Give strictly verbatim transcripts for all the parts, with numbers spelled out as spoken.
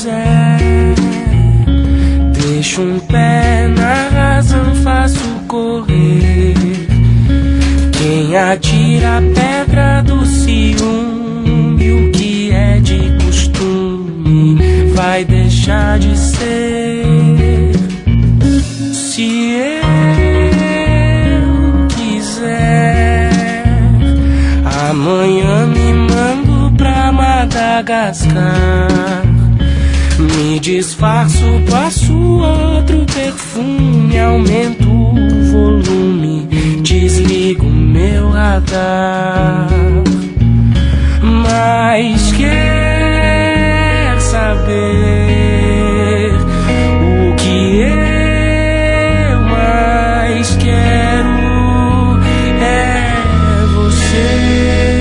quiser. Deixo um pé na razão, faço correr. Quem atira a pedra do ciúme, o que é de costume vai deixar de ser. Se eu quiser, amanhã me mando pra Madagascar. Me disfarço, passo outro perfume, aumento o volume, desligo meu radar. Mas quer saber o que eu mais quero? É você.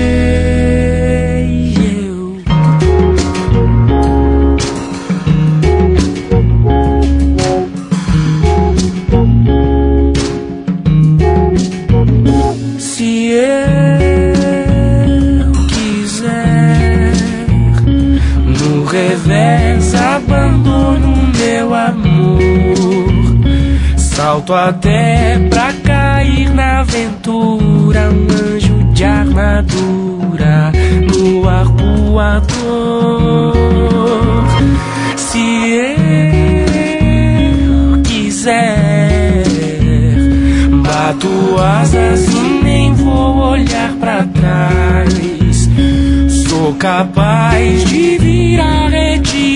Revés, abandono meu amor, salto até pra cair na aventura, um anjo de armadura no arpoador. Se eu quiser, bato asas e nem vou olhar pra trás. Sou capaz de virar retiro